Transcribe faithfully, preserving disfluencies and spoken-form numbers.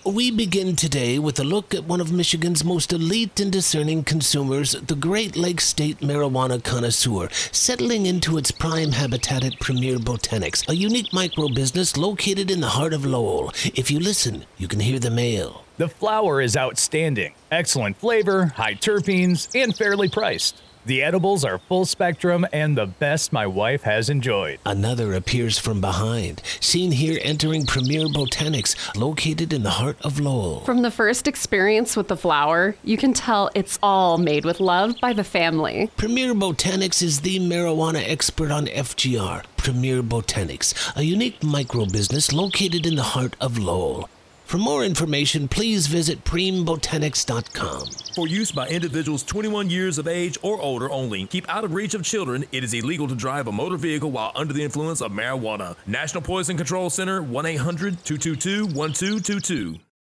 We begin today with a look at one of Michigan's most elite and discerning consumers, the Great Lakes State marijuana connoisseur, settling into its prime habitat at Premier Botanics, a unique micro-business located in the heart of Lowell. If you listen, you can hear the mail. The flower is outstanding. Excellent flavor, high terpenes, and fairly priced. The edibles are full spectrum and the best my wife has enjoyed. Another appears from behind, seen here entering Premier Botanics, located in the heart of Lowell. From the first experience with the flower, you can tell it's all made with love by the family. Premier Botanics is the marijuana expert on F G R. Premier Botanics, a unique micro-business located in the heart of Lowell. For more information, please visit prem botanics dot com. For use by individuals twenty-one years of age or older only. Keep out of reach of children. It is illegal to drive a motor vehicle while under the influence of marijuana. National Poison Control Center, one eight hundred two two two one two two two.